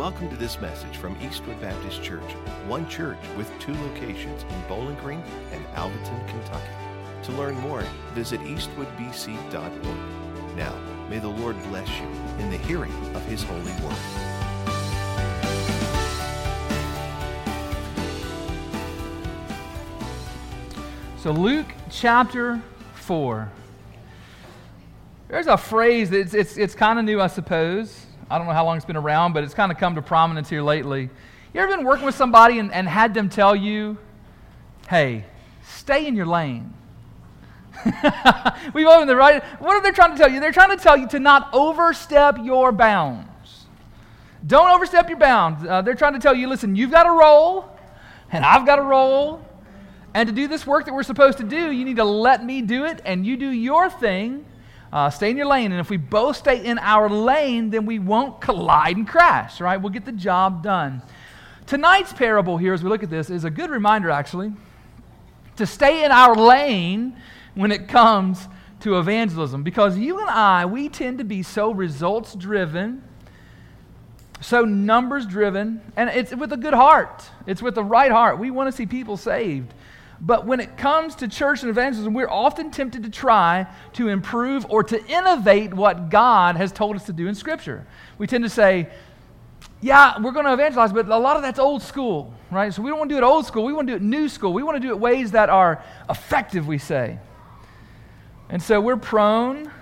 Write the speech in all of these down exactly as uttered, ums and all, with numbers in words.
Welcome to this message from Eastwood Baptist Church, one church with two locations in Bowling Green and Alvaton, Kentucky. To learn more, visit eastwood b c dot org. Now, may the Lord bless you in the hearing of His holy word. So Luke chapter four. There's a phrase that's it's it's kind of new, I suppose. I don't know how long it's been around, but it's kind of come to prominence here lately. You ever been working with somebody and, and had them tell you, hey, stay in your lane? We've all been there, right? What are they trying to tell you? They're trying to tell you to not overstep your bounds. Don't overstep your bounds. Uh, they're trying to tell you, listen, you've got a role, and I've got a role, and to do this work that we're supposed to do, you need to let me do it, and you do your thing. Uh, stay in your lane, and if we both stay in our lane, then we won't collide and crash, right? We'll get the job done. Tonight's parable here, as we look at this, is a good reminder, actually, to stay in our lane when it comes to evangelism, because you and I, we tend to be so results-driven, so numbers-driven, and it's with a good heart. It's with the right heart. We want to see people saved. But when it comes to church and evangelism, we're often tempted to try to improve or to innovate what God has told us to do in Scripture. We tend to say, yeah, we're going to evangelize, but a lot of that's old school, right? So we don't want to do it old school. We want to do it new school. We want to do it ways that are effective, we say. And so we're prone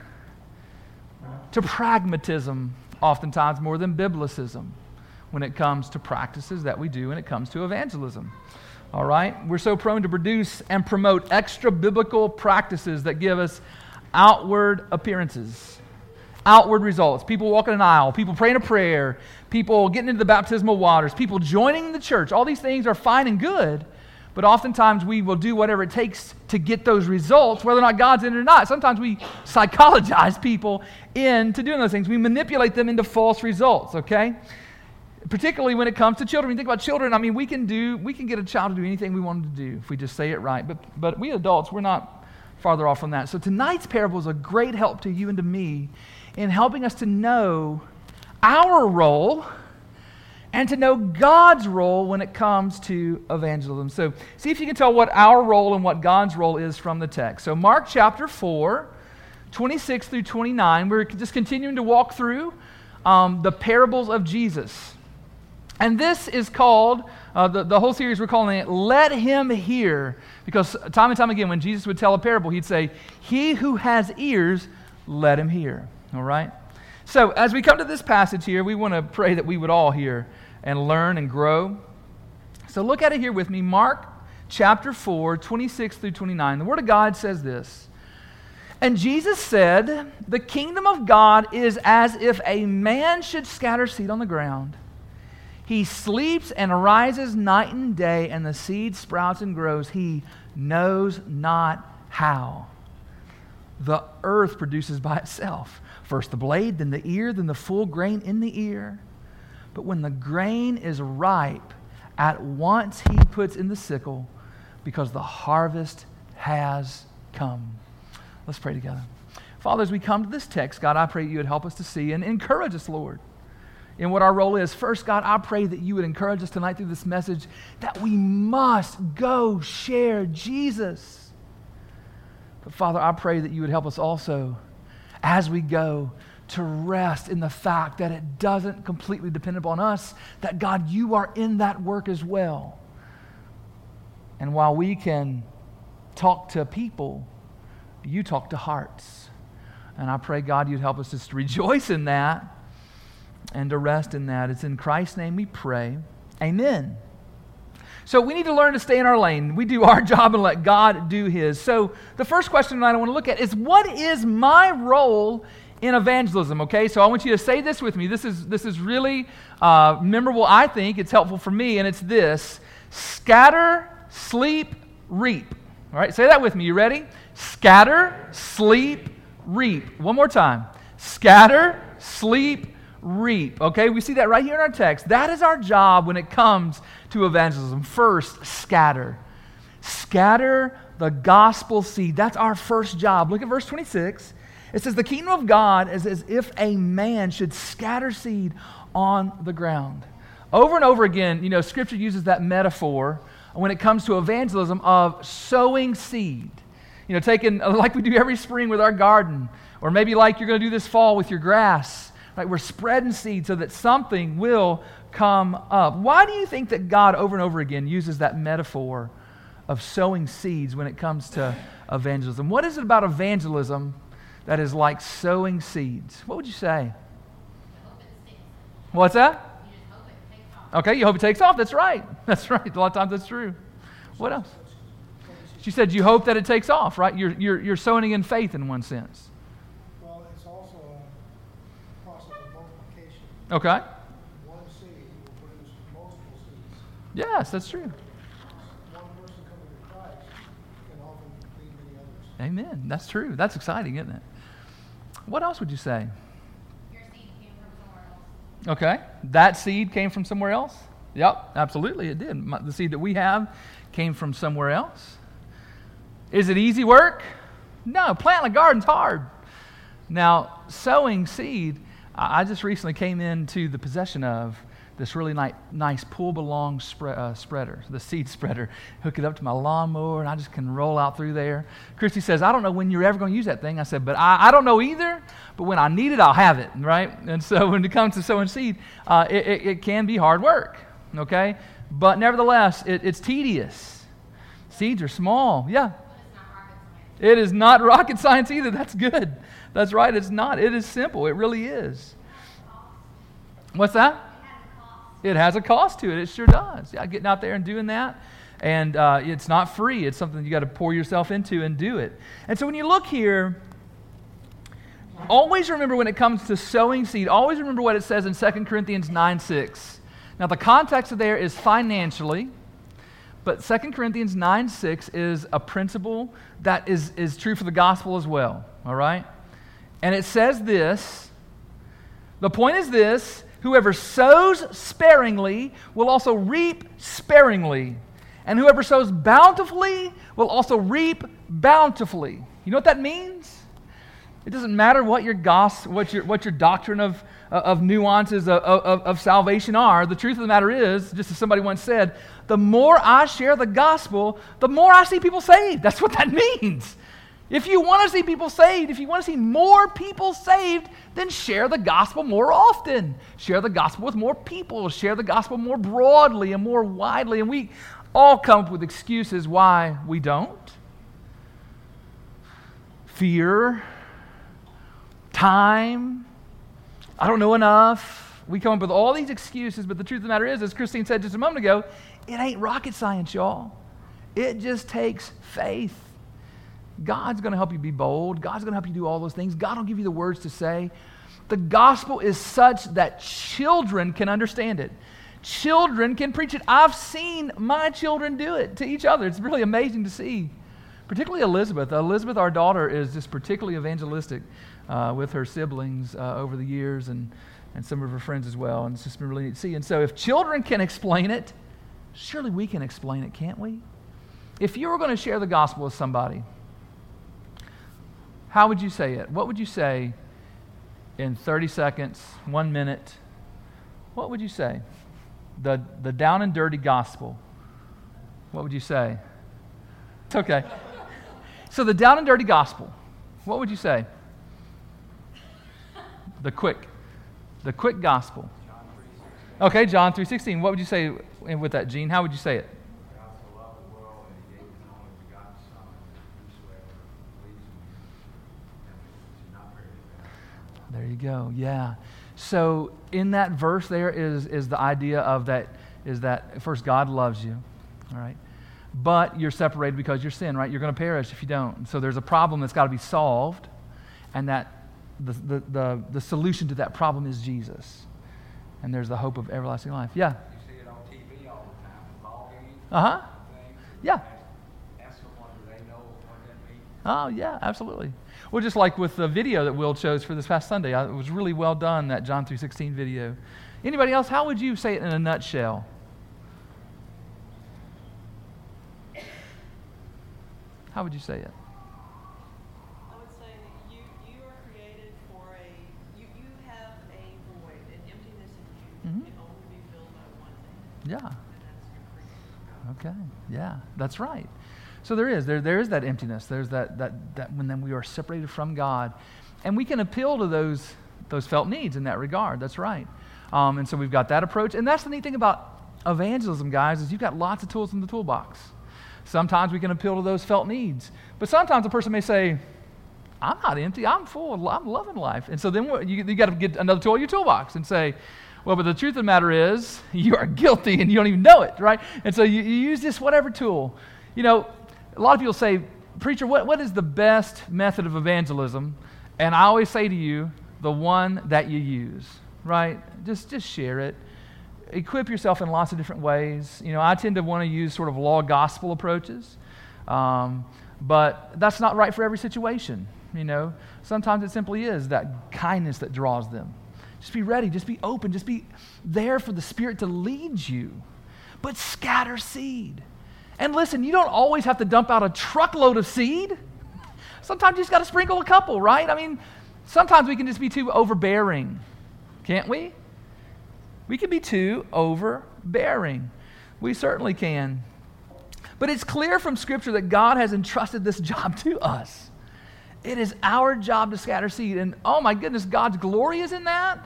to pragmatism oftentimes more than biblicism when it comes to practices that we do when it comes to evangelism. All right? We're so prone to produce and promote extra biblical practices that give us outward appearances, outward results. People walking an aisle, people praying a prayer, people getting into the baptismal waters, people joining the church. All these things are fine and good, but oftentimes we will do whatever it takes to get those results, whether or not God's in it or not. Sometimes we psychologize people into doing those things. We manipulate them into false results, okay? Particularly when it comes to children. When you think about children, I mean, we can do, we can get a child to do anything we want them to do if we just say it right. But but we adults, we're not farther off from that. So tonight's parable is a great help to you and to me in helping us to know our role and to know God's role when it comes to evangelism. So see if you can tell what our role and what God's role is from the text. So Mark chapter four, twenty-six through twenty-nine, we're just continuing to walk through um, the parables of Jesus. And this is called, uh, the, the whole series we're calling it, Let Him Hear. Because time and time again, when Jesus would tell a parable, he'd say, he who has ears, let him hear. All right? So as we come to this passage here, we want to pray that we would all hear and learn and grow. So look at it here with me. Mark chapter four, twenty-six through twenty-nine. The Word of God says this. And Jesus said, the kingdom of God is as if a man should scatter seed on the ground. He sleeps and arises night and day, and the seed sprouts and grows. He knows not how. The earth produces by itself. First the blade, then the ear, then the full grain in the ear. But when the grain is ripe, at once he puts in the sickle, because the harvest has come. Let's pray together. Father, as we come to this text, God, I pray you would help us to see and encourage us, Lord, in what our role is. First, God, I pray that you would encourage us tonight through this message that we must go share Jesus. But Father, I pray that you would help us also, as we go, to rest in the fact that it doesn't completely depend upon us, that God, you are in that work as well. And while we can talk to people, you talk to hearts. And I pray, God, you'd help us just to rejoice in that and to rest in that. It's in Christ's name we pray. Amen. So we need to learn to stay in our lane. We do our job and let God do His. So the first question tonight I want to look at is, what is my role in evangelism? Okay, so I want you to say this with me. This is this is really uh, memorable, I think. It's helpful for me, and it's this. Scatter, sleep, reap. All right, say that with me. You ready? Scatter, sleep, reap. One more time. Scatter, sleep, reap. Okay, we see that right here in our text. That is our job when it comes to evangelism. First, scatter. Scatter the gospel seed. That's our first job. Look at verse twenty-six. It says the kingdom of God is as if a man should scatter seed on the ground. Over and over again, you know, Scripture uses that metaphor when it comes to evangelism of sowing seed. You know, taking, like we do every spring with our garden, or maybe like you're going to do this fall with your grass. Right? We're spreading seed so that something will come up. Why do you think that God over and over again uses that metaphor of sowing seeds when it comes to evangelism? What is it about evangelism that is like sowing seeds? What would you say? What's that? Okay, you hope it takes off. That's right. That's right. A lot of times that's true. What else? She said you hope that it takes off, right? You're, you're, you're sowing in faith in one sense. Well, it's also a process of multiplication. Okay. One seed will produce multiple seeds. Yes, that's true. One person coming to Christ can often lead many others. Amen. That's true. That's exciting, isn't it? What else would you say? Your seed came from somewhere else. Okay. That seed came from somewhere else? Yep, absolutely it did. My, the seed that we have came from somewhere else. Is it easy work? No, planting a garden's hard. Now, sowing seed, I, I just recently came into the possession of this really ni- nice pull-along spre- uh, spreader, the seed spreader. Hook it up to my lawnmower, and I just can roll out through there. Christy says, I don't know when you're ever going to use that thing. I said, but I, I don't know either, but when I need it, I'll have it, right? And so when it comes to sowing seed, uh, it, it, it can be hard work, okay? But nevertheless, it, it's tedious. Seeds are small, yeah. It is not rocket science either. That's good. That's right, it's not. It is simple. It really is. What's that? It has a cost to it. It sure does. Yeah, getting out there and doing that. And uh, it's not free. It's something you got to pour yourself into and do it. And so when you look here, always remember when it comes to sowing seed, always remember what it says in Second Corinthians nine six. Now the context of there is financially, but Second Corinthians nine six is a principle that is, is true for the gospel as well. All right? And it says this, the point is this, whoever sows sparingly will also reap sparingly. And whoever sows bountifully will also reap bountifully. You know what that means? It doesn't matter what your gos, what your what your doctrine of of nuances of, of, of salvation are. The truth of the matter is, just as somebody once said, the more I share the gospel, the more I see people saved. That's what that means. If you want to see people saved, if you want to see more people saved, then share the gospel more often. Share the gospel with more people. Share the gospel more broadly and more widely. And we all come up with excuses why we don't. Fear, time, I don't know enough. We come up with all these excuses, but the truth of the matter is, as Christine said just a moment ago, it ain't rocket science, y'all. It just takes faith. God's going to help you be bold. God's going to help you do all those things. God will give you the words to say. The gospel is such that children can understand it. Children can preach it. I've seen my children do it to each other. It's really amazing to see. Particularly Elizabeth. Elizabeth, our daughter, is just particularly evangelistic uh, with her siblings uh, over the years and, and some of her friends as well. And it's just been really neat to see. And so if children can explain it, surely we can explain it, can't we? If you were going to share the gospel with somebody, how would you say it? What would you say in thirty seconds, one minute? What would you say? The, the down and dirty gospel. What would you say? It's okay. So the down and dirty gospel, what would you say? The quick. The quick gospel. Okay, John three sixteen. What would you say with that, Gene? How would you say it? There you go. Yeah. So in that verse there is, is the idea of that, is that first God loves you, all right? But you're separated because you're sin, right? You're going to perish if you don't. So there's a problem that's got to be solved, and that the, the, the, the solution to that problem is Jesus. And there's the hope of everlasting life. Yeah? You see it on T V all the time, ball games. Uh-huh. Things. Yeah. Ask, ask someone, do they know what that means? Oh, yeah, absolutely. Well, just like with the video that Will chose for this past Sunday, I, it was really well done, that John three sixteen video. Anybody else, how would you say it in a nutshell? How would you say it? I would say that you, you are Yeah, that's right. So there is. There, there is that emptiness. There's that, that, that when then we are separated from God. And we can appeal to those, those felt needs in that regard. That's right. Um, and so we've got that approach. And that's the neat thing about evangelism, guys, is you've got lots of tools in the toolbox. Sometimes we can appeal to those felt needs. But sometimes a person may say, I'm not empty. I'm full. Of, I'm loving life. And so then what, you, you got to get another tool in your toolbox and say, well, but the truth of the matter is you are guilty and you don't even know it, right? And so you, you use this whatever tool. You know, a lot of people say, preacher, what, what is the best method of evangelism? And I always say to you, the one that you use, right? Just, just share it. Equip yourself in lots of different ways. You know, I tend to want to use sort of law gospel approaches, um, but that's not right for every situation. You know, sometimes it simply is that kindness that draws them. Just be ready. Just be open. Just be there for the Spirit to lead you. But scatter seed. And listen, you don't always have to dump out a truckload of seed. Sometimes you just got to sprinkle a couple, right? I mean, sometimes we can just be too overbearing, can't we? We can be too overbearing. We certainly can. But it's clear from Scripture that God has entrusted this job to us. It is our job to scatter seed. And oh my goodness, God's glory is in that.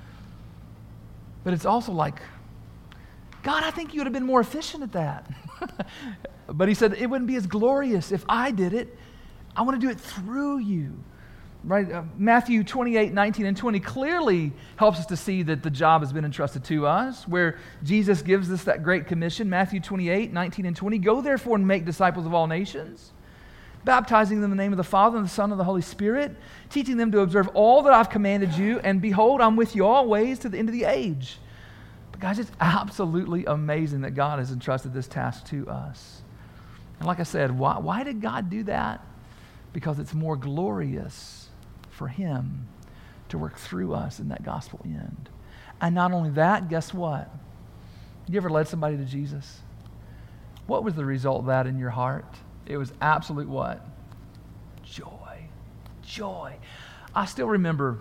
But it's also like, God, I think you would have been more efficient at that. But he said, it wouldn't be as glorious if I did it. I want to do it through you. Right? Uh, Matthew twenty-eight, nineteen, and twenty clearly helps us to see that the job has been entrusted to us, where Jesus gives us that great commission. Matthew twenty-eight, nineteen, and twenty. Go therefore and make disciples of all nations, baptizing them in the name of the Father and the Son and the Holy Spirit, teaching them to observe all that I've commanded you, and behold, I'm with you always to the end of the age. But guys, it's absolutely amazing that God has entrusted this task to us. And like I said, why, why did God do that? Because it's more glorious for him to work through us in that gospel end. And not only that, guess what? You ever led somebody to Jesus? What was the result of that in your heart? It was absolute what? Joy. Joy. I still remember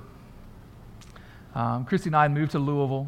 um, Christy and I had moved to Louisville,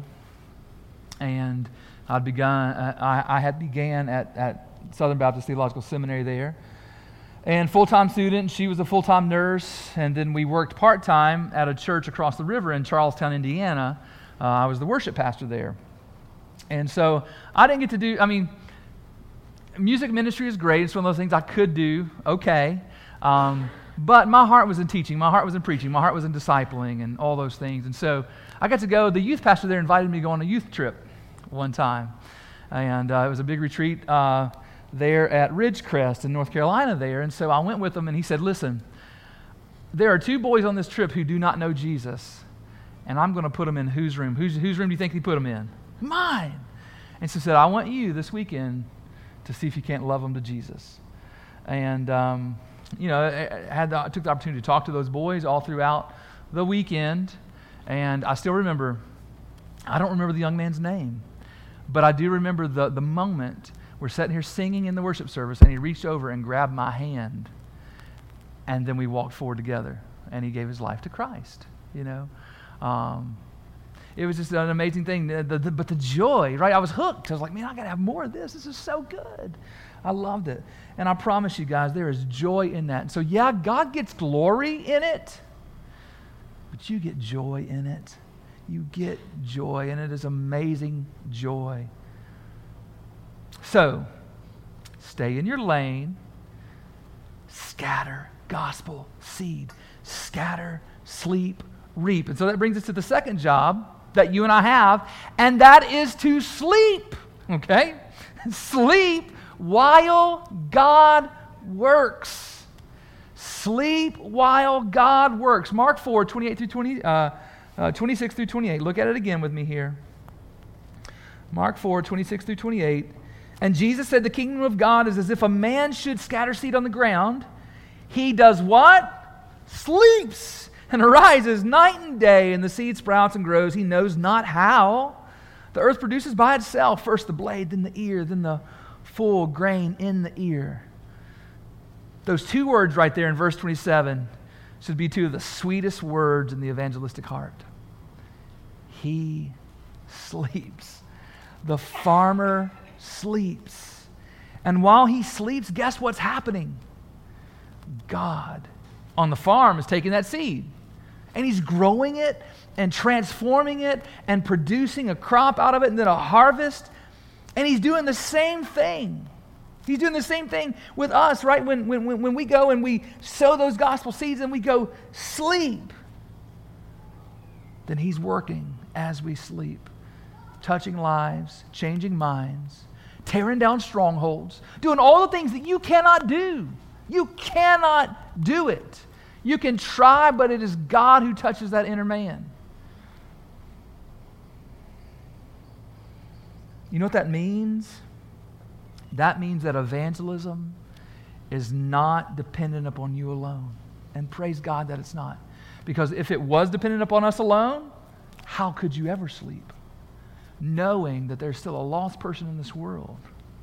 and I'd begun, uh, I, I had began at, at Southern Baptist Theological Seminary there, and full-time student. She was a full-time nurse, and then we worked part-time at a church across the river in Charlestown, Indiana. Uh, I was the worship pastor there. And so I didn't get to do, I mean, music ministry is great. It's one of those things I could do, okay. Um, but my heart was in teaching. My heart was in preaching. My heart was in discipling and all those things. And so I got to go. The youth pastor there invited me to go on a youth trip one time. And uh, it was a big retreat uh, there at Ridgecrest in North Carolina there. And so I went with him, and he said, listen, there are two boys on this trip who do not know Jesus, and I'm going to put them in whose room? Whose, whose room do you think he put them in? Mine. And so he said, I want you this weekend to see if you can't love them to Jesus. And, um, you know, I, had the, I took the opportunity to talk to those boys all throughout the weekend, and I still remember, I don't remember the young man's name, but I do remember the, the moment we're sitting here singing in the worship service, and he reached over and grabbed my hand, and then we walked forward together, and he gave his life to Christ, you know. Um, it was just an amazing thing, the, the, the, but the joy, right? I was hooked. I was like, man, I got to have more of this. This is so good. I loved it. And I promise you guys, there is joy in that. And so, yeah, God gets glory in it, but you get joy in it. You get joy, and it is amazing joy. So, stay in your lane, scatter gospel seed, scatter, sleep, reap. And so that brings us to the second job that you and I have, and that is to sleep, okay? Sleep while God works. Sleep while God works. Mark four, twenty-eight through twenty, uh, uh, twenty-six through twenty-eight. Look at it again with me here. Mark four, twenty-six through twenty-eight. And Jesus said, the kingdom of God is as if a man should scatter seed on the ground. He does what? Sleeps and arises night and day, and the seed sprouts and grows. He knows not how. The earth produces by itself first the blade, then the ear, then the full grain in the ear. Those two words right there in verse twenty-seven should be two of the sweetest words in the evangelistic heart. He sleeps. The farmer sleeps. And while he sleeps, guess what's happening? God on the farm is taking that seed, and he's growing it and transforming it and producing a crop out of it and then a harvest. And he's doing the same thing. He's doing the same thing with us, right? When, when, when we go and we sow those gospel seeds and we go sleep, then he's working as we sleep, touching lives, changing minds, tearing down strongholds, doing all the things that you cannot do. You cannot do it. You can try, but it is God who touches that inner man. You know what that means? That means that evangelism is not dependent upon you alone. And praise God that it's not. Because if it was dependent upon us alone, how could you ever sleep? Knowing that there's still a lost person in this world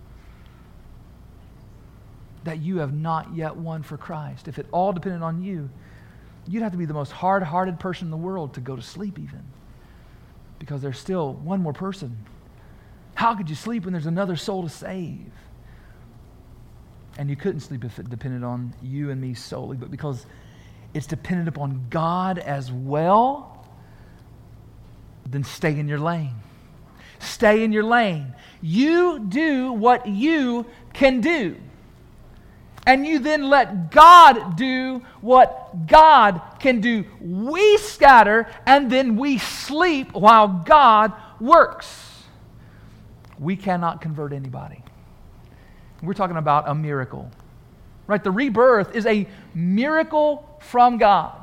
that you have not yet won for Christ. If it all depended on you, you'd have to be the most hard-hearted person in the world to go to sleep even. Because there's still one more person. How could you sleep when there's another soul to save? And you couldn't sleep if it depended on you and me solely, but because it's dependent upon God as well, then stay in your lane. Stay in your lane. You do what you can do. And you then let God do what God can do. We scatter and then we sleep while God works. We cannot convert anybody. We're talking about a miracle. Right? The rebirth is a miracle from God.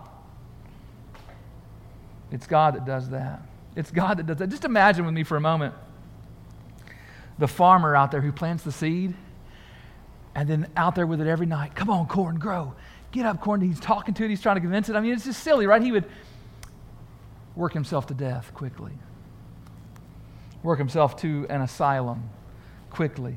It's God that does that. It's God that does that. Just imagine with me for a moment the farmer out there who plants the seed and then out there with it every night. Come on, corn, grow. Get up, corn. He's talking to it. He's trying to convince it. I mean, it's just silly, right? He would work himself to death quickly. Work himself to an asylum quickly.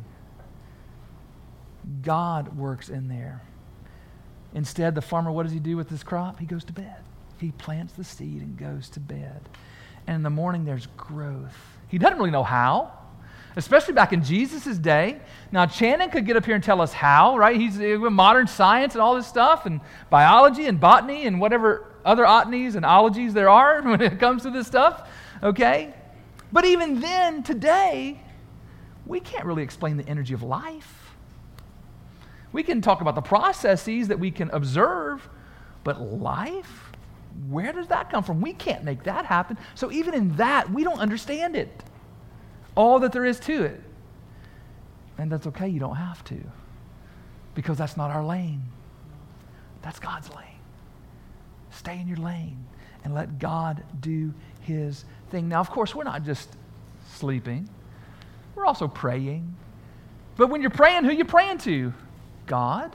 God works in there. Instead, the farmer, what does he do with his crop? He goes to bed. He plants the seed and goes to bed. And in the morning, there's growth. He doesn't really know how, especially back in Jesus' day. Now, Channing could get up here and tell us how, right? He's with modern science and all this stuff, and biology and botany and whatever other otanies and ologies there are when it comes to this stuff, okay? But even then, today, we can't really explain the energy of life. We can talk about the processes that we can observe, but life, where does that come from? We can't make that happen. So even in that, we don't understand it, all that there is to it. And that's okay, you don't have to, because that's not our lane. That's God's lane. Stay in your lane and let God do his thing. Now, of course, we're not just sleeping. We're also praying. But when you're praying, who are you praying to? God.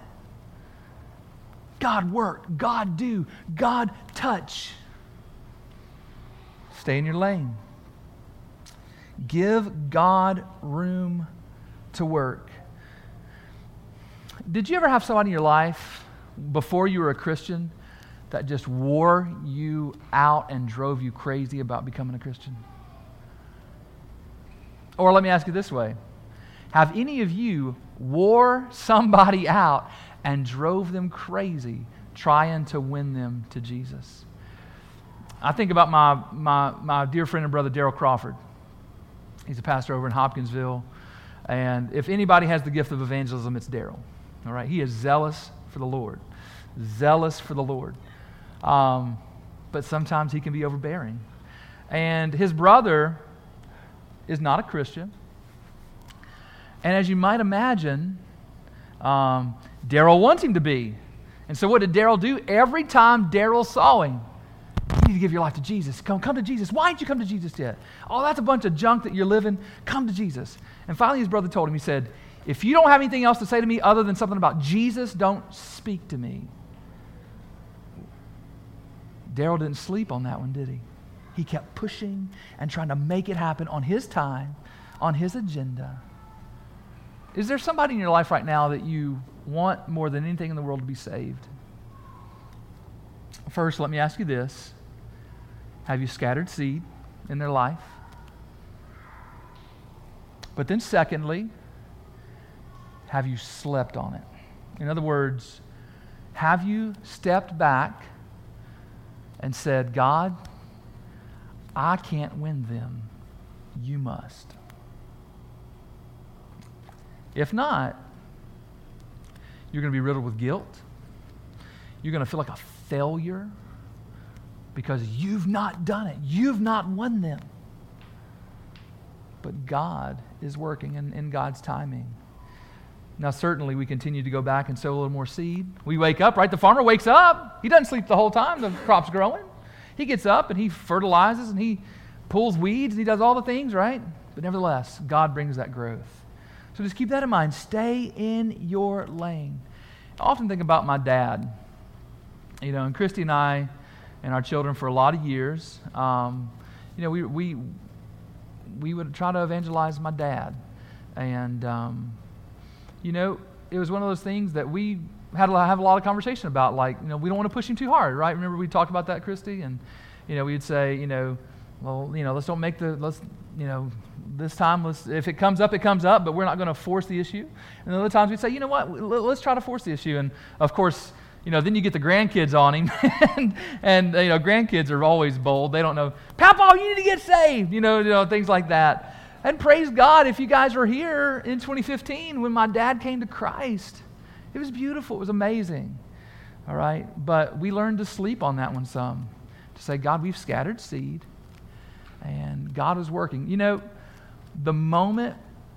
God work. God do. God touch. Stay in your lane. Give God room to work. Did you ever have somebody in your life before you were a Christian that just wore you out and drove you crazy about becoming a Christian? Or let me ask you this way. Have any of you wore somebody out and drove them crazy trying to win them to Jesus? I think about my, my, my dear friend and brother, Daryl Crawford. He's a pastor over in Hopkinsville. And if anybody has the gift of evangelism, it's Daryl. All right? He is zealous for the Lord. Zealous for the Lord. Um, but sometimes he can be overbearing. And his brother is not a Christian. And as you might imagine, um, Daryl wants him to be. And so what did Daryl do? Every time Daryl saw him, you need to give your life to Jesus. Come, come to Jesus. Why didn't you come to Jesus yet? Oh, that's a bunch of junk that you're living. Come to Jesus. And finally his brother told him, he said, if you don't have anything else to say to me other than something about Jesus, don't speak to me. Daryl didn't sleep on that one, did he? He kept pushing and trying to make it happen on his time, on his agenda. Is there somebody in your life right now that you want more than anything in the world to be saved? First, let me ask you this. Have you scattered seed in their life? But then secondly, have you slept on it? In other words, have you stepped back and said, God, I can't win them. You must. If not, you're going to be riddled with guilt. You're going to feel like a failure because you've not done it. You've not won them. But God is working in, in God's timing. Now, certainly, we continue to go back and sow a little more seed. We wake up, right? The farmer wakes up. He doesn't sleep the whole time the crop's growing. He gets up and he fertilizes and he pulls weeds and he does all the things, right? But nevertheless, God brings that growth. So just keep that in mind. Stay in your lane. I often think about my dad. You know, and Christy and I and our children for a lot of years, um, you know, we we we would try to evangelize my dad. And, um, you know, it was one of those things that we had to have a lot of conversation about. Like, you know, we don't want to push him too hard, right? Remember we talked about that, Christy? And, you know, we'd say, you know, well, you know, let's don't make the, let's, you know, this time, let's, if it comes up, it comes up, but we're not going to force the issue. And other times we'd say, you know what, let's try to force the issue. And, of course, you know, then you get the grandkids on him, and, and, you know, grandkids are always bold. They don't know, Papa, you need to get saved, you know, you know, things like that. And praise God, if you guys were here in twenty fifteen when my dad came to Christ, it was beautiful. It was amazing, all right? But we learned to sleep on that one some, to say, God, we've scattered seed, and God is working. You know, the moment,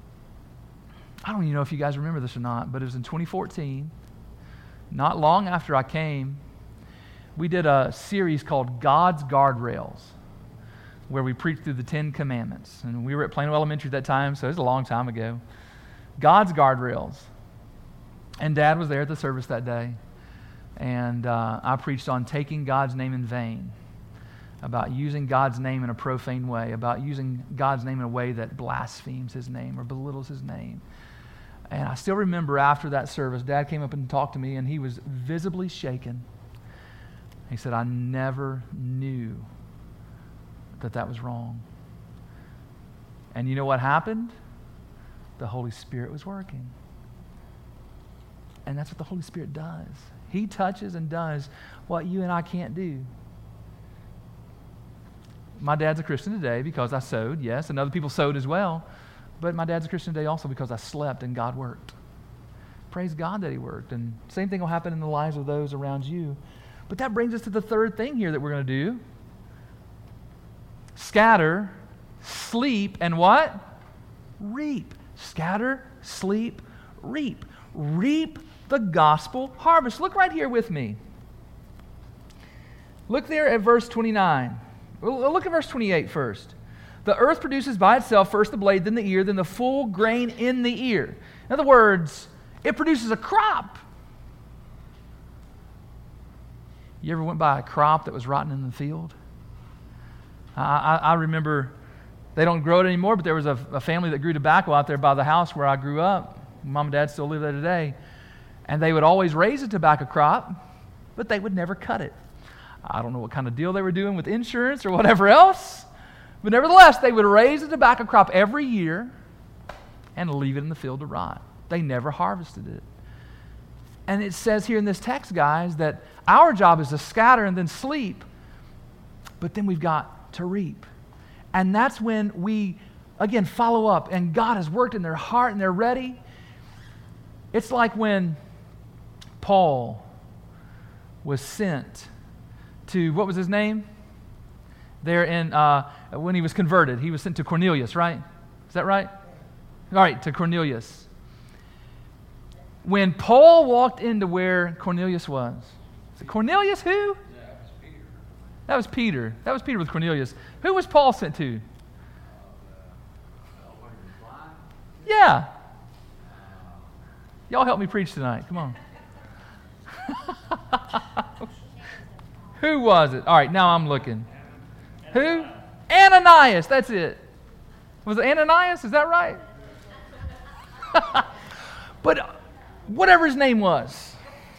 I don't even know if you guys remember this or not, but it was in twenty fourteen, not long after I came, we did a series called God's Guardrails, where we preached through the Ten Commandments. And we were at Plano Elementary at that time, so it was a long time ago. God's Guardrails. And Dad was there at the service that day. And uh, I preached on taking God's name in vain, about using God's name in a profane way, about using God's name in a way that blasphemes His name or belittles His name. And I still remember after that service, Dad came up and talked to me, and he was visibly shaken. He said, I never knew that that was wrong. And you know what happened? The Holy Spirit was working. And that's what the Holy Spirit does. He touches and does what you and I can't do. My dad's a Christian today because I sowed, yes, and other people sowed as well. But my dad's a Christian today also because I slept and God worked. Praise God that He worked. And same thing will happen in the lives of those around you. But that brings us to the third thing here that we're going to do. Scatter, sleep, and what? Reap. Scatter, sleep, reap. Reap the gospel harvest. Look right here with me. Look there at verse twenty-nine. Look at verse twenty-eight first. The earth produces by itself first the blade, then the ear, then the full grain in the ear. In other words, it produces a crop. You ever went by a crop that was rotten in the field? I, I, I remember, they don't grow it anymore, but there was a, a family that grew tobacco out there by the house where I grew up. Mom and Dad still live there today. And they would always raise a tobacco crop, but they would never cut it. I don't know what kind of deal they were doing with insurance or whatever else, but nevertheless, they would raise a tobacco crop every year and leave it in the field to rot. They never harvested it. And it says here in this text, guys, that our job is to scatter and then sleep, but then we've got to reap. And that's when we, again, follow up, and God has worked in their heart and they're ready. It's like when Paul was sent to, what was his name? There in, uh, when he was converted, he was sent to Cornelius, right? Is that right? All right, to Cornelius. When Paul walked into where Cornelius was, is it Cornelius who? Yeah, it was Peter. That was Peter. That was Peter with Cornelius. Who was Paul sent to? Uh, when he was blind, Yeah. Y'all help me preach tonight. Come on. Who was it? All right, now I'm looking. Who? Ananias. That's it. Was it Ananias? Is that right? But whatever his name was,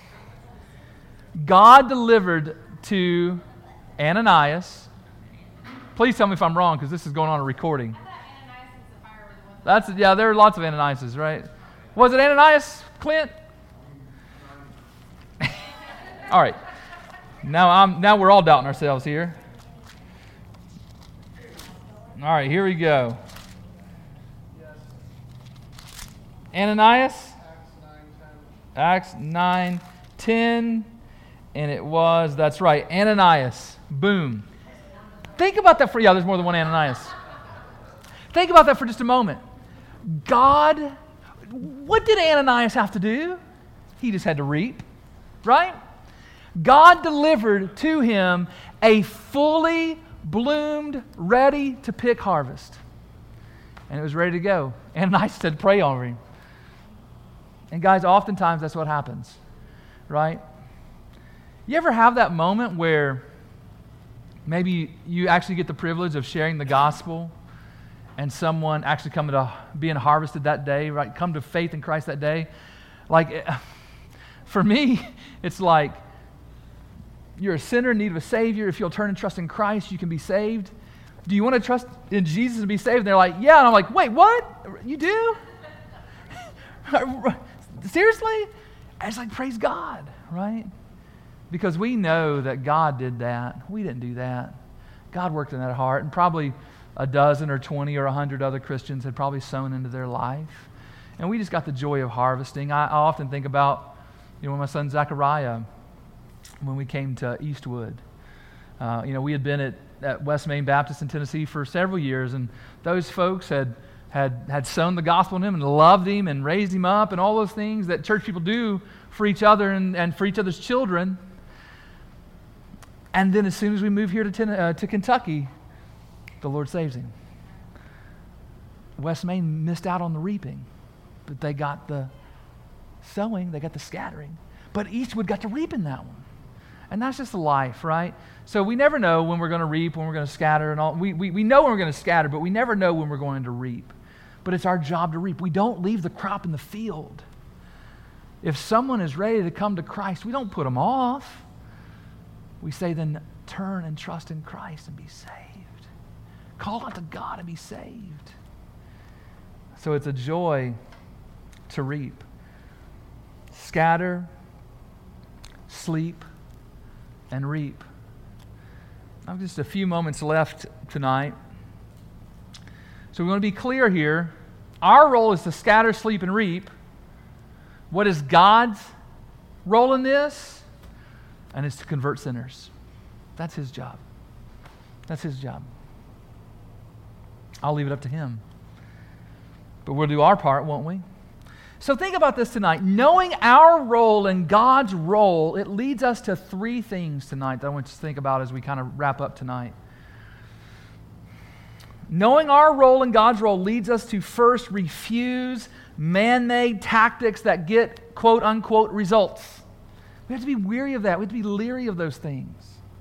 God delivered to Ananias. Please tell me if I'm wrong, because this is going on a recording. I thought Ananias and Sapphira were the ones. That's yeah. There are lots of Ananiases, right? Was it Ananias, Clint? All right. Now I'm now we're all doubting ourselves here. All right, here we go. Ananias? Acts nine ten. And it was, that's right, Ananias. Boom. Think about that for, yeah, there's more than one Ananias. Think about that for just a moment. God, what did Ananias have to do? He just had to reap, right? God delivered to him a fully bloomed, ready to pick harvest. And it was ready to go. Ananias said, pray over him. And guys, oftentimes that's what happens, right? You ever have that moment where maybe you actually get the privilege of sharing the gospel and someone actually coming to being harvested that day, right? Come to faith in Christ that day. Like, for me, it's like you're a sinner in need of a Savior. If you'll turn and trust in Christ, you can be saved. Do you want to trust in Jesus and be saved? And they're like, yeah. And I'm like, wait, what? You do? Seriously? And it's like, praise God, right? Because we know that God did that. We didn't do that. God worked in that heart, and probably a dozen or twenty or a hundred other Christians had probably sown into their life. And we just got the joy of harvesting. I, I often think about, you know, when my son Zechariah, when we came to Eastwood. Uh, you know, we had been at, at West Main Baptist in Tennessee for several years, and those folks had had had sown the gospel in him and loved him and raised him up and all those things that church people do for each other and, and for each other's children. And then as soon as we move here to, ten, uh, to Kentucky, the Lord saves him. West Main missed out on the reaping, but they got the sowing, they got the scattering. But Eastwood got to reap in that one. And that's just the life, right? So we never know when we're going to reap, when we're going to scatter and all. We, we, we know when we're going to scatter, but we never know when we're going to reap. But it's our job to reap. We don't leave the crop in the field. If someone is ready to come to Christ, we don't put them off. We say, then turn and trust in Christ and be saved. Call out to God and be saved. So it's a joy to reap. Scatter, sleep, and reap. I have just a few moments left tonight. So we want to be clear here. Our role is to scatter, sleep, and reap. What is God's role in this? And it's to convert sinners. That's his job. That's his job. I'll leave it up to him. But we'll do our part, won't we? So think about this tonight. Knowing our role and God's role, it leads us to three things tonight that I want you to think about as we kind of wrap up tonight. Knowing our role and God's role leads us to first refuse man-made tactics that get quote-unquote results. We have to be weary of that. We have to be leery of those things.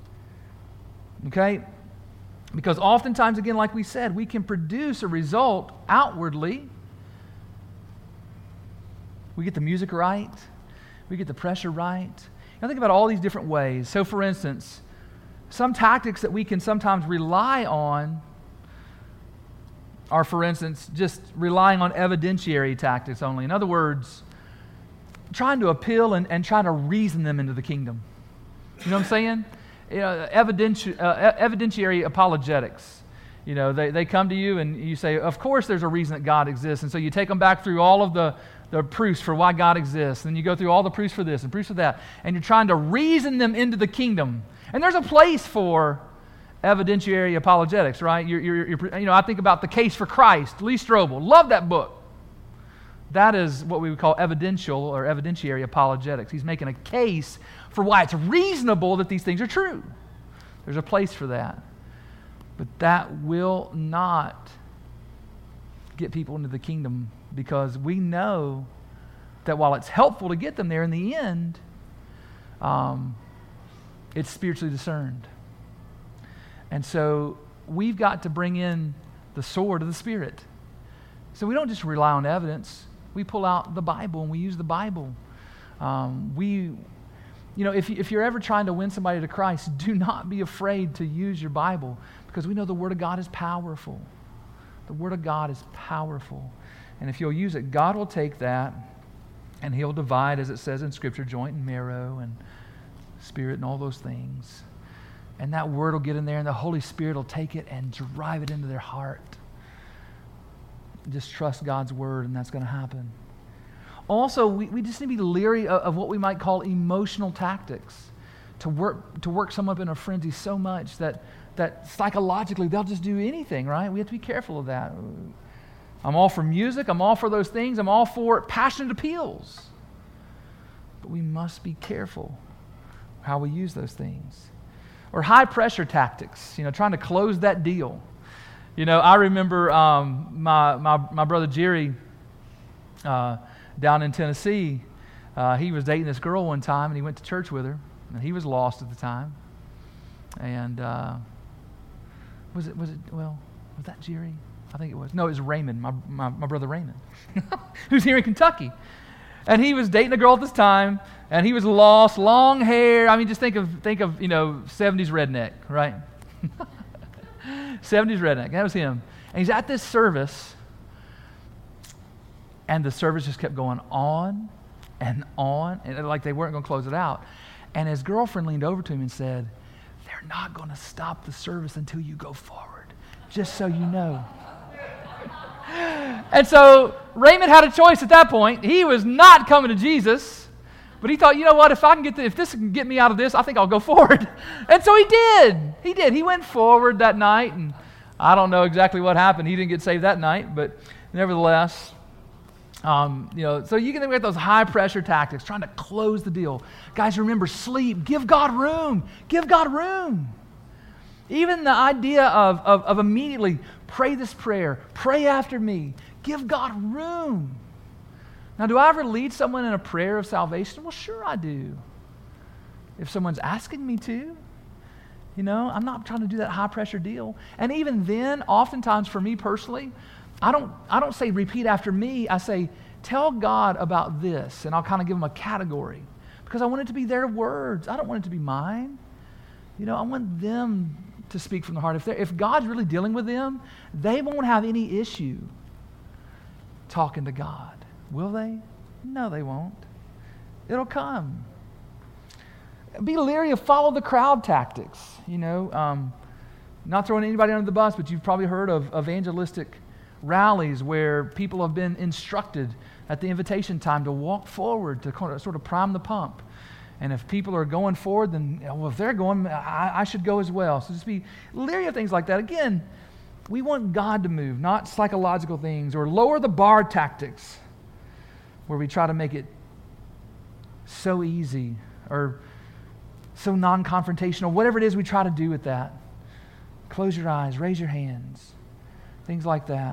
Okay? Because oftentimes, again, like we said, we can produce a result outwardly. We get the music right. We get the pressure right. Now think about all these different ways. So for instance, some tactics that we can sometimes rely on are, for instance, just relying on evidentiary tactics only. In other words, trying to appeal and, and trying to reason them into the kingdom. You know what I'm saying? You know, evidenti- uh, evidentiary apologetics. You know, they, they come to you and you say, of course there's a reason that God exists. And so you take them back through all of the, the proofs for why God exists. And you go through all the proofs for this and proofs for that. And you're trying to reason them into the kingdom. And there's a place for evidentiary apologetics, right? You're, you're, you're, you know, I think about The Case for Christ, Lee Strobel. Love that book. That is what we would call evidential or evidentiary apologetics. He's making a case for why it's reasonable that these things are true. There's a place for that. But that will not get people into the kingdom, because we know that while it's helpful to get them there, in the end, um, it's spiritually discerned. And so we've got to bring in the sword of the Spirit. So we don't just rely on evidence. We pull out the Bible and we use the Bible. Um, we, you know, if, you, if you're ever trying to win somebody to Christ, do not be afraid to use your Bible, because we know the Word of God is powerful. The Word of God is powerful. And if you'll use it, God will take that and He'll divide, as it says in Scripture, joint and marrow and spirit and all those things. And that word will get in there, and the Holy Spirit will take it and drive it into their heart. Just trust God's word, and that's going to happen. Also, we, we just need to be leery of, of what we might call emotional tactics. To work to work someone up in a frenzy so much that, that psychologically they'll just do anything, right? We have to be careful of that. I'm all for music. I'm all for those things. I'm all for passionate appeals. But we must be careful how we use those things. Or high-pressure tactics, you know, trying to close that deal. You know, I remember um, my, my my brother Jerry uh, down in Tennessee. Uh, he was dating this girl one time, and he went to church with her, and he was lost at the time. And uh, was it was it well was that Jerry? I think it was. No, it was Raymond, my my, my brother Raymond, who's here in Kentucky. And he was dating a girl at this time, and he was lost, long hair. I mean, just think of think of you know seventies redneck, right? seventies redneck. That was him. And he's at this service, and the service just kept going on and on, and like they weren't going to close it out. And his girlfriend leaned over to him and said, "They're not going to stop the service until you go forward, just so you know." And so Raymond had a choice at that point. He was not coming to Jesus, but he thought, you know what, if I can get the, if this can get me out of this, I think I'll go forward. And so he did. He did. He went forward that night, and I don't know exactly what happened. He didn't get saved that night, but nevertheless, um, you know, so you can think about those high-pressure tactics, trying to close the deal. Guys, remember, sleep. Give God room. Give God room. Even the idea of, of, of immediately pray this prayer, pray after me, give God room. Now, do I ever lead someone in a prayer of salvation? Well, sure I do. If someone's asking me to, you know, I'm not trying to do that high-pressure deal. And even then, oftentimes for me personally, I don't, I don't say repeat after me. I say, tell God about this, and I'll kind of give them a category because I want it to be their words. I don't want it to be mine. You know, I want them to speak from the heart. If, if God's really dealing with them, they won't have any issue talking to God. Will they? No, they won't. It'll come. Be leery of follow the crowd tactics. You know, um, not throwing anybody under the bus, but you've probably heard of evangelistic rallies where people have been instructed at the invitation time to walk forward to sort of prime the pump. And if people are going forward, then, well, if they're going, I, I should go as well. So just be leery of things like that. Again, we want God to move, not psychological things, or lower the bar tactics where we try to make it so easy or so non-confrontational. Whatever it is we try to do with that. Close your eyes, raise your hands, things like that.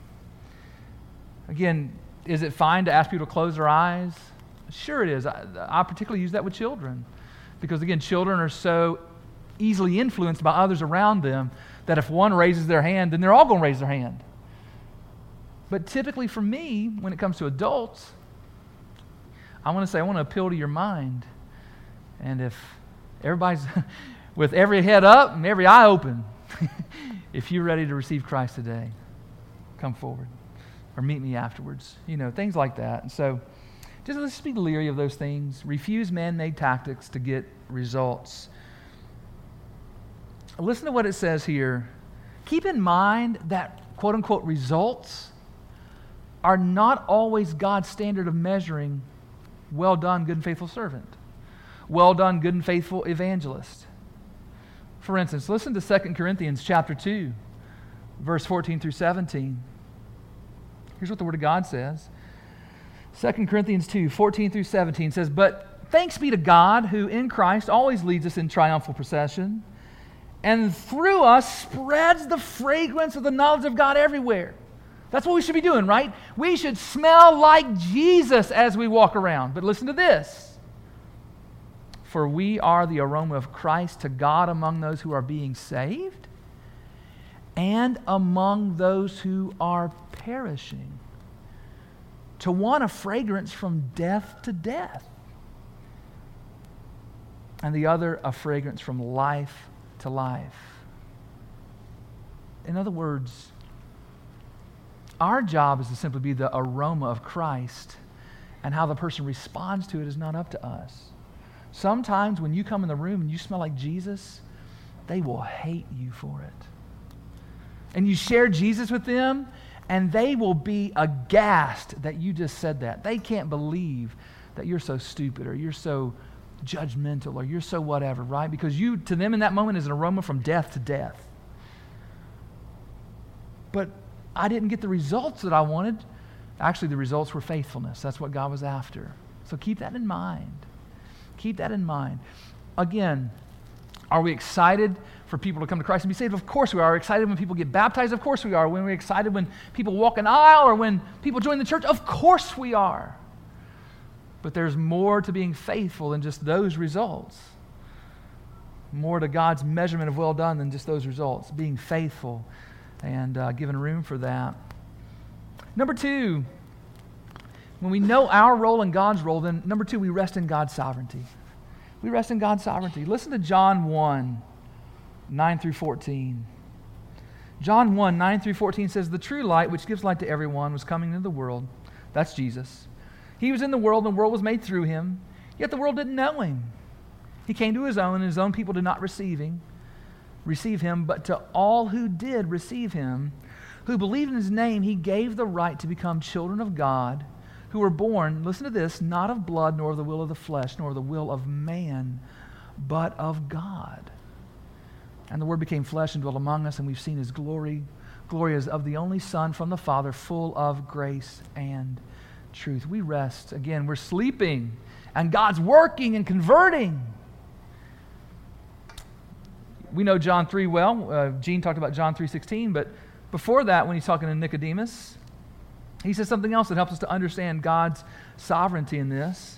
Again, is it fine to ask people to close their eyes? Sure it is. I, I particularly use that with children because, again, children are so easily influenced by others around them that if one raises their hand, then they're all going to raise their hand. But typically for me, when it comes to adults, I want to say, I want to appeal to your mind. And if everybody's with every head up and every eye open, if you're ready to receive Christ today, come forward or meet me afterwards. You know, things like that. And so just let's be leery of those things. Refuse man-made tactics to get results. Listen to what it says here. Keep in mind that quote-unquote results are not always God's standard of measuring well done, good and faithful servant. Well done, good and faithful evangelist. For instance, listen to Second Corinthians chapter two, verse fourteen through seventeen. Here's what the Word of God says. Second Corinthians two, fourteen through seventeen says, "But thanks be to God who in Christ always leads us in triumphal procession and through us spreads the fragrance of the knowledge of God everywhere." That's what we should be doing, right? We should smell like Jesus as we walk around. But listen to this. "For we are the aroma of Christ to God among those who are being saved and among those who are perishing. To one a fragrance from death to death, and the other a fragrance from life to life." In other words, Our job is to simply be the aroma of Christ, and how the person responds to it is not up to us. Sometimes when you come in the room and you smell like Jesus, they will hate you for it. And you share Jesus with them, and they will be aghast that you just said that. They can't believe that you're so stupid, or you're so judgmental, or you're so whatever, right? Because you, to them in that moment, is an aroma from death to death. But I didn't get the results that I wanted. Actually, the results were faithfulness. That's what God was after. So keep that in mind. Keep that in mind. Again, are we excited for people to come to Christ and be saved? Of course we are. Are we excited when people get baptized? Of course we are. When we're excited when people walk an aisle or when people join the church? Of course we are. But there's more to being faithful than just those results. More to God's measurement of well done than just those results. Being faithful and uh, giving room for that. Number two, when we know our role and God's role, then number two, we rest in God's sovereignty. We rest in God's sovereignty. Listen to John one, nine through fourteen. John one, nine through fourteen says, "The true light, which gives light to everyone, was coming into the world." That's Jesus. "He was in the world, and the world was made through him. Yet the world didn't know him. He came to his own, and his own people did not receive him. receive him, but to all who did receive him, who believed in his name, he gave the right to become children of God, who were born," listen to this, "not of blood, nor of the will of the flesh, nor of the will of man, but of God. And the Word became flesh and dwelt among us, and we've seen his glory. Glory is of the only Son from the Father, full of grace and truth." We rest. Again, we're sleeping, and God's working and converting. We know John three well. Uh, Gene talked about John three sixteen, but before that, when he's talking to Nicodemus, he says something else that helps us to understand God's sovereignty in this.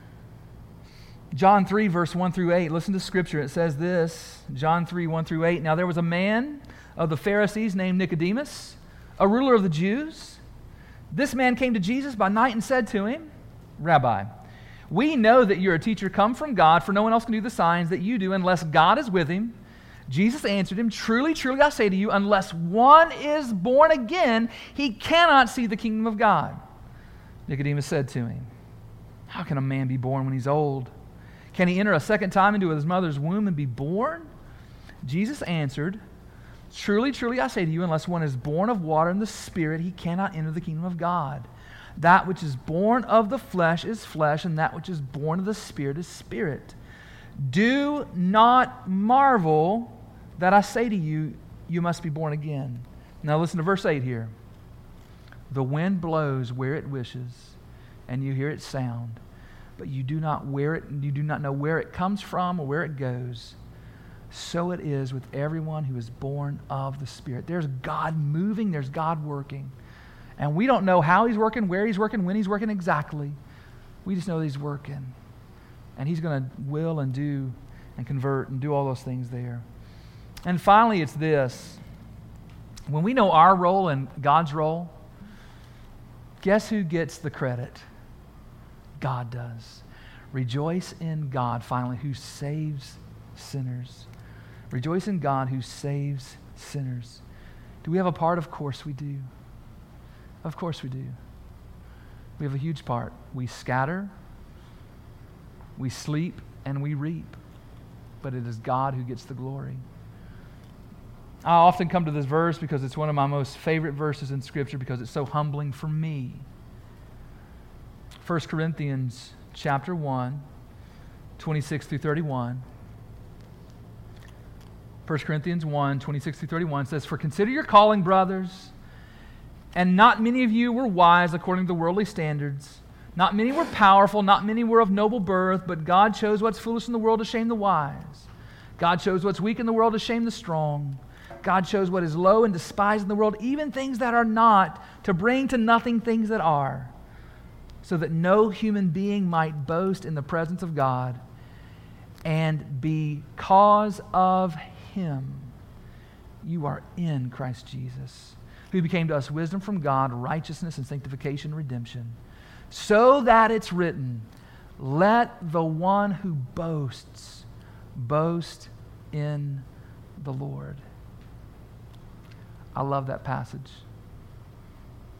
John three, verse one through eight. Listen to Scripture. It says this, John three, one through eight. "Now there was a man of the Pharisees named Nicodemus, a ruler of the Jews. This man came to Jesus by night and said to him, 'Rabbi, we know that you're a teacher come from God, for no one else can do the signs that you do unless God is with him.' Jesus answered him, 'Truly, truly, I say to you, unless one is born again, he cannot see the kingdom of God.' Nicodemus said to him, 'How can a man be born when he's old? Can he enter a second time into his mother's womb and be born?' Jesus answered, 'Truly, truly, I say to you, unless one is born of water and the Spirit, he cannot enter the kingdom of God. That which is born of the flesh is flesh, and that which is born of the Spirit is spirit. Do not marvel that I say to you, you must be born again.'" Now listen to verse eight here. "The wind blows where it wishes, and you hear its sound, but you do not where it you do not know where it comes from or where it goes. So it is with everyone who is born of the Spirit." There's God moving, there's God working. And we don't know how he's working, where he's working, when he's working exactly. We just know that he's working. And he's going to will and do and convert and do all those things there. And finally, it's this. When we know our role and God's role, guess who gets the credit? God does. Rejoice in God, finally, who saves sinners. Rejoice in God who saves sinners. Do we have a part? Of course we do. Of course we do. We have a huge part. We scatter, we sleep, and we reap. But it is God who gets the glory. I often come to this verse because it's one of my most favorite verses in Scripture because it's so humbling for me. First Corinthians chapter one, twenty-six through thirty-one. First Corinthians one, twenty-six through thirty-one says, "For consider your calling, brothers, and not many of you were wise according to worldly standards. Not many were powerful, not many were of noble birth, but God chose what's foolish in the world to shame the wise. God chose what's weak in the world to shame the strong. God chose what is low and despised in the world, even things that are not, to bring to nothing things that are, so that no human being might boast in the presence of God. And because of him, you are in Christ Jesus, who became to us wisdom from God, righteousness and sanctification and redemption, so that it's written, let the one who boasts boast in the Lord." I love that passage.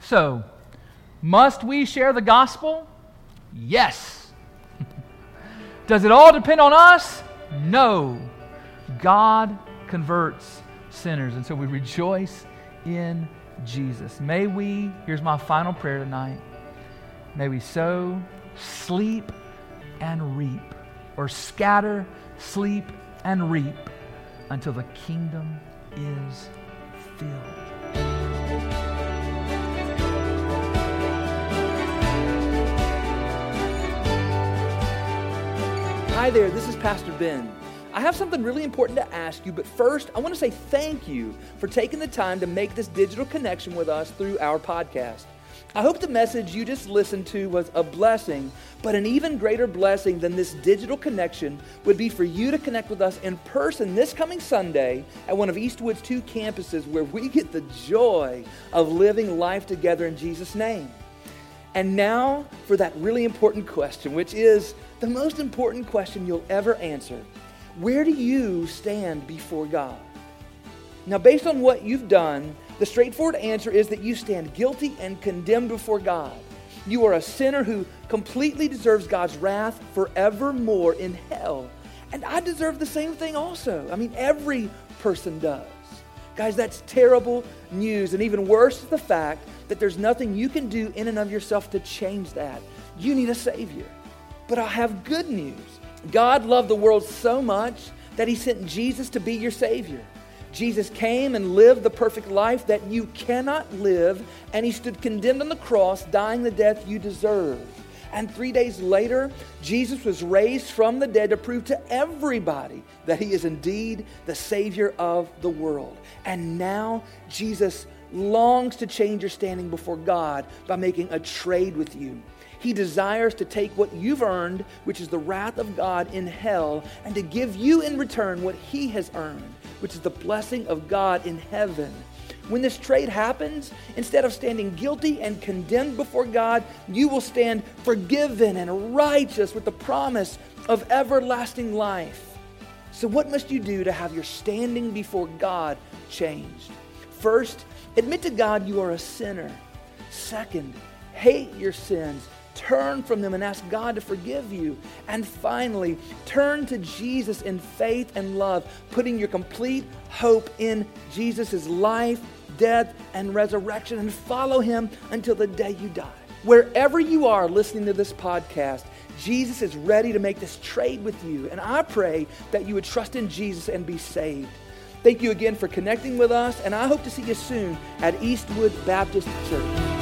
So, must we share the gospel? Yes. Does it all depend on us? No. God converts sinners, and so we rejoice in Jesus. May we, here's my final prayer tonight, may we sow, sleep, and reap, or scatter, sleep, and reap until the kingdom is filled. Hi there, this is Pastor Ben. I have something really important to ask you, but first, I want to say thank you for taking the time to make this digital connection with us through our podcast. I hope the message you just listened to was a blessing, but an even greater blessing than this digital connection would be for you to connect with us in person this coming Sunday at one of Eastwood's two campuses where we get the joy of living life together in Jesus' name. And now for that really important question, which is the most important question you'll ever answer. Where do you stand before God? Now, based on what you've done, the straightforward answer is that you stand guilty and condemned before God. You are a sinner who completely deserves God's wrath forevermore in hell. And I deserve the same thing also. I mean, every person does. Guys, that's terrible news. And even worse is the fact that there's nothing you can do in and of yourself to change that. You need a Savior. But I have good news. God loved the world so much that He sent Jesus to be your Savior. Jesus came and lived the perfect life that you cannot live, and He stood condemned on the cross, dying the death you deserve. And three days later, Jesus was raised from the dead to prove to everybody that He is indeed the Savior of the world. And now Jesus longs to change your standing before God by making a trade with you. He desires to take what you've earned, which is the wrath of God in hell, and to give you in return what He has earned, which is the blessing of God in heaven. When this trade happens, instead of standing guilty and condemned before God, you will stand forgiven and righteous with the promise of everlasting life. So what must you do to have your standing before God changed? First, admit to God you are a sinner. Second, hate your sins. Turn from them and ask God to forgive you. And finally, turn to Jesus in faith and love, putting your complete hope in Jesus' life, death, and resurrection, and follow Him until the day you die. Wherever you are listening to this podcast, Jesus is ready to make this trade with you. And I pray that you would trust in Jesus and be saved. Thank you again for connecting with us, and I hope to see you soon at Eastwood Baptist Church.